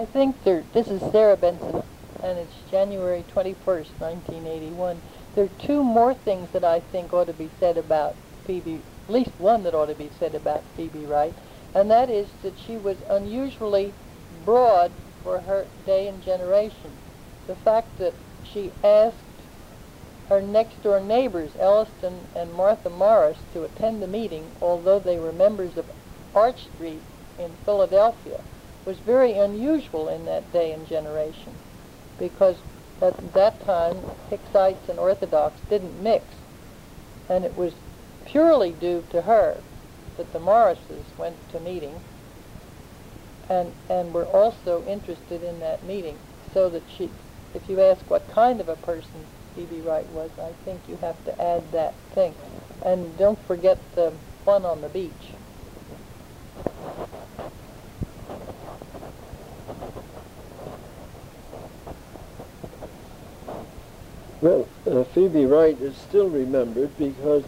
I think this is Sarah Benson, and it's January 21st, 1981. There are two more things that I think ought to be said about Phoebe, at least one that ought to be said about Phoebe Wright, and that is that she was unusually broad for her day and generation. The fact that she asked her next-door neighbors, Elliston and Martha Morris, to attend the meeting, although they were members of Arch Street in Philadelphia, was very unusual in that day and generation, because at that time Hicksites and Orthodox didn't mix, and it was purely due to her that the Morrises went to meeting and were also interested in that meeting, so that she, if you ask what kind of a person Phoebe Wright was, I think you have to add that thing. And don't forget the fun on the beach. Well, Phoebe Wright is still remembered because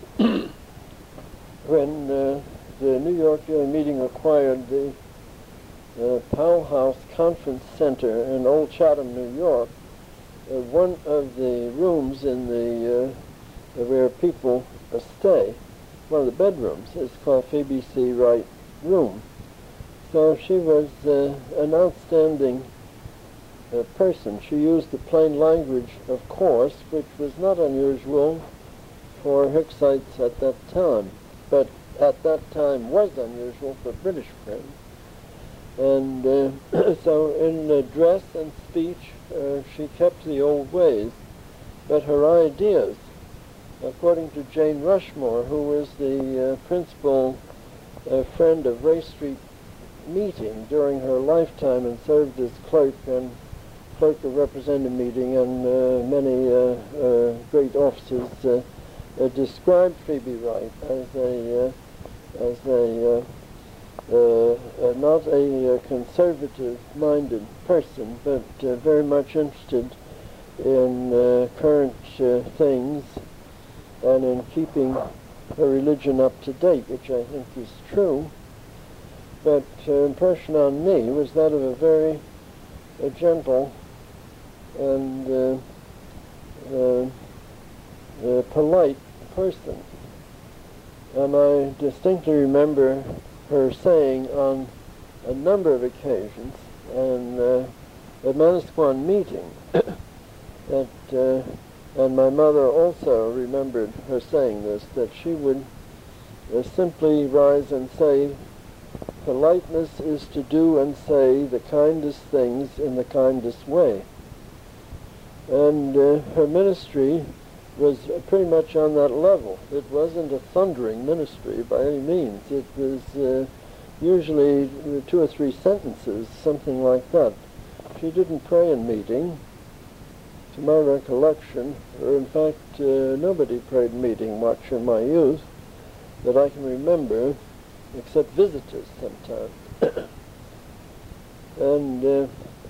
when the New York Meeting acquired the Powell House Conference Center in Old Chatham, New York, one of the rooms in the where people stay, one of the bedrooms, is called Phoebe C. Wright Room. So she was an outstanding person. She used the plain language, of course, which was not unusual for Hicksites at that time, but at that time was unusual for British friends. And so in dress and speech, she kept the old ways, but her ideas, according to Jane Rushmore, who was the principal friend of Ray Street Meeting during her lifetime and served as clerk of Representative Meeting and many great offices, described Phoebe Wright as not a conservative-minded person, but very much interested in current things and in keeping her religion up to date, which I think is true. But her impression on me was that of a very gentle and polite person. And I distinctly remember her saying on a number of occasions, and at Manasquan Meeting, that, and my mother also remembered her saying this, that she would simply rise and say, politeness is to do and say the kindest things in the kindest way. And her ministry was pretty much on that level. It wasn't a thundering ministry by any means. It was usually 2 or 3 sentences, something like that. She didn't pray in meeting, to my recollection, or in fact nobody prayed in meeting much in my youth that I can remember, except visitors sometimes. And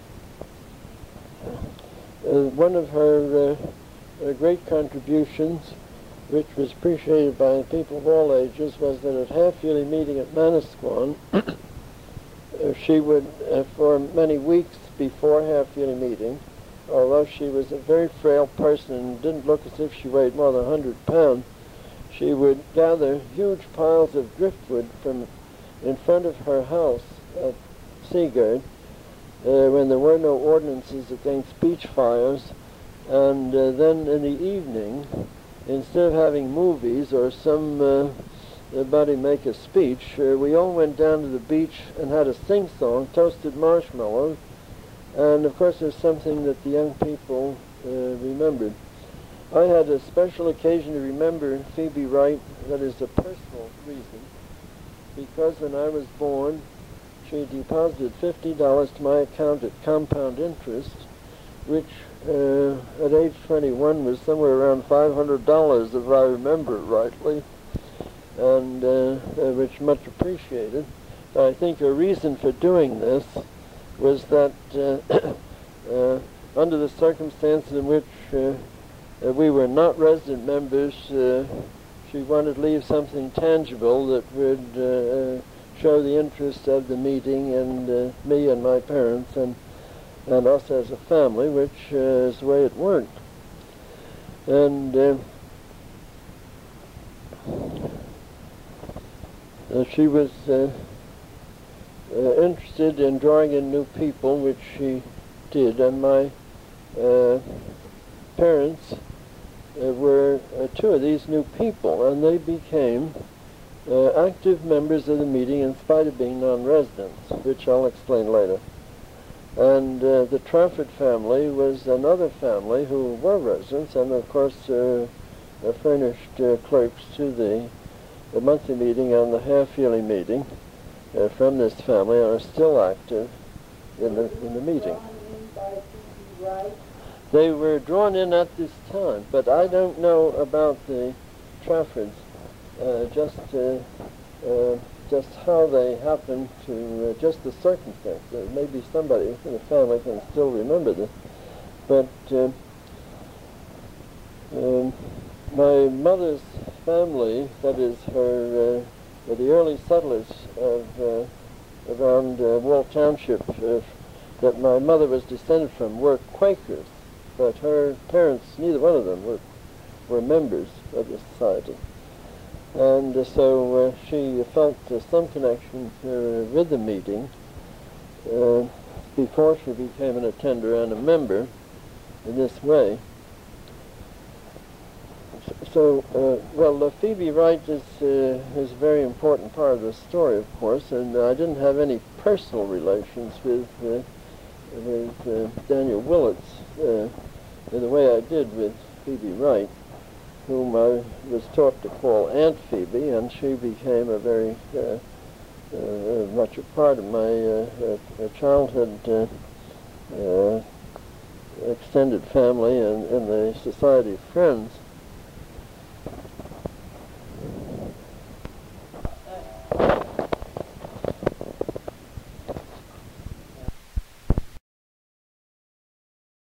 one of her great contributions, which was appreciated by people of all ages, was that at half-yearly meeting at Manasquan, she would, for many weeks before half-yearly meeting, although she was a very frail person and didn't look as if she weighed more than 100 pounds, she would gather huge piles of driftwood from in front of her house at Seagard, when there were no ordinances against beach fires, and then in the evening, instead of having movies or somebody make a speech, we all went down to the beach and had a sing-song, toasted marshmallows, and of course there's something that the young people remembered. I had a special occasion to remember Phoebe Wright, that is a personal reason, because when I was born, she deposited $50 to my account at compound interest, which at age 21 was somewhere around $500, if I remember rightly, and which much appreciated. I think a reason for doing this was that under the circumstances in which we were not resident members, she wanted to leave something tangible that would show the interest of the meeting and me and my parents, and and us as a family, which is the way it worked. And she was interested in drawing in new people, which she did, and my parents were two of these new people, and they became active members of the meeting in spite of being non-residents, which I'll explain later. And the Trafford family was another family who were residents, and of course furnished clerks to the monthly meeting and the half-yearly meeting from this family, and are still active in the meeting. They were drawn in at this time, but I don't know about the Traffords, just how they happened to, just the circumstances. Maybe somebody in the family can still remember this, but my mother's family, that is her, the early settlers of around Wall Township that my mother was descended from, were Quakers, but her parents, neither one of them were members of the society. And so she felt some connection with the meeting before she became an attender and a member in this way. So, well, Phoebe Wright is a very important part of the story, of course, and I didn't have any personal relations with Daniel Willits in the way I did with Phoebe Wright, whom I was taught to call Aunt Phoebe, and she became a very much a part of my childhood extended family and in the Society of Friends.